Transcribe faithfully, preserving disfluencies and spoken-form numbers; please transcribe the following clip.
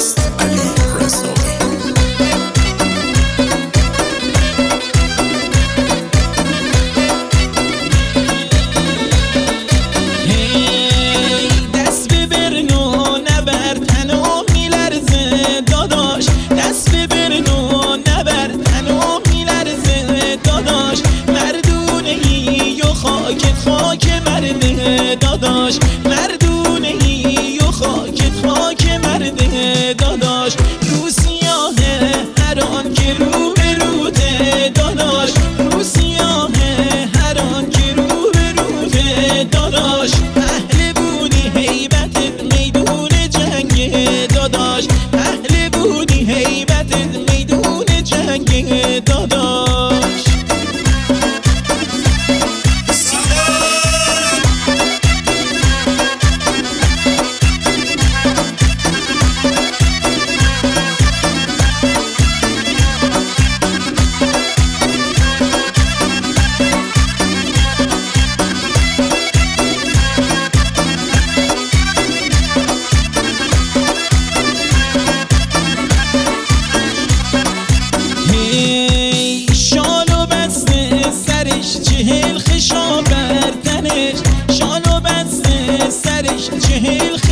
است علی رضایی. خاک مرده داداش مردونه ای و خاکت خاک مرده داداش رو سیاهه هر آن که رو به روته داداش رو سیاهه هر آن که رو به روته داداش اهل بودی هیبتت میدون جنگ داداش اهل بودی هیبتت میدون جنگ داداش. چهل خشا بر تنش شانو بسته سرش چهل